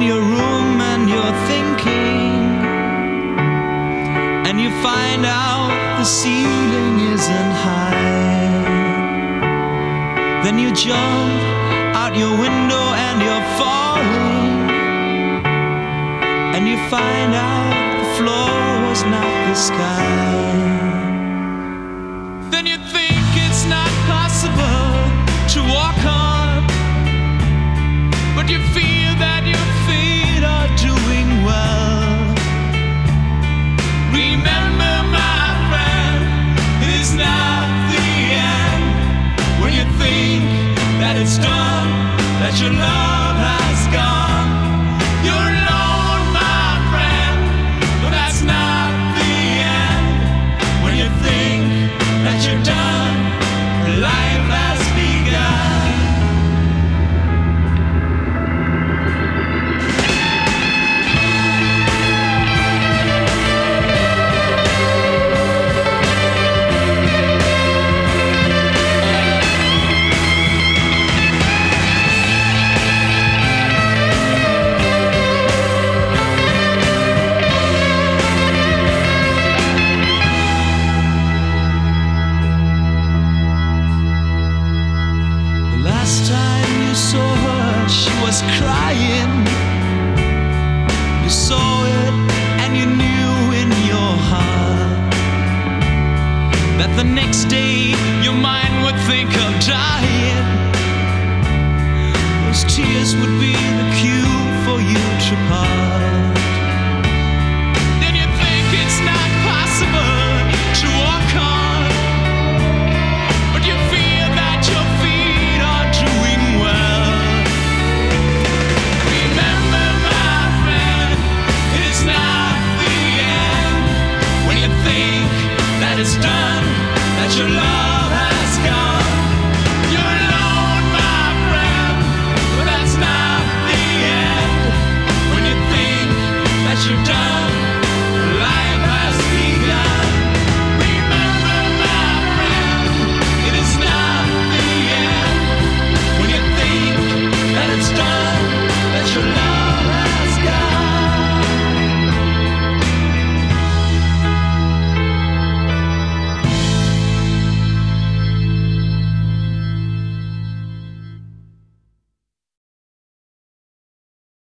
your room and you're thinking, and you find out the ceiling isn't high. Then you jump out your window and you're falling, and you find out the floor was not the sky.